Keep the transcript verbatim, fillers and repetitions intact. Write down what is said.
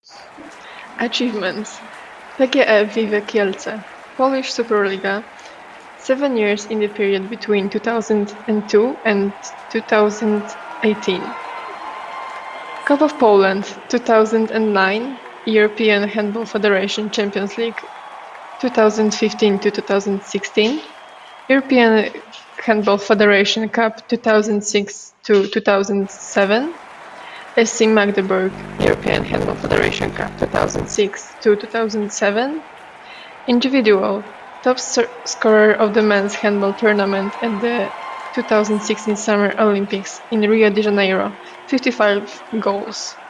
Achievements: P G E Vive Kielce, Polish Superliga, seven years in the period between two thousand two and two thousand eighteen. Cup of Poland two thousand nine, European Handball Federation Champions League two thousand fifteen to two thousand sixteen, European Handball Federation Cup two thousand six to two thousand seven, S C Magdeburg European Handball Federation Cup two thousand six to two thousand seven, Individual top scorer of the men's handball tournament at the two thousand sixteen Summer Olympics in Rio de Janeiro, fifty-five goals.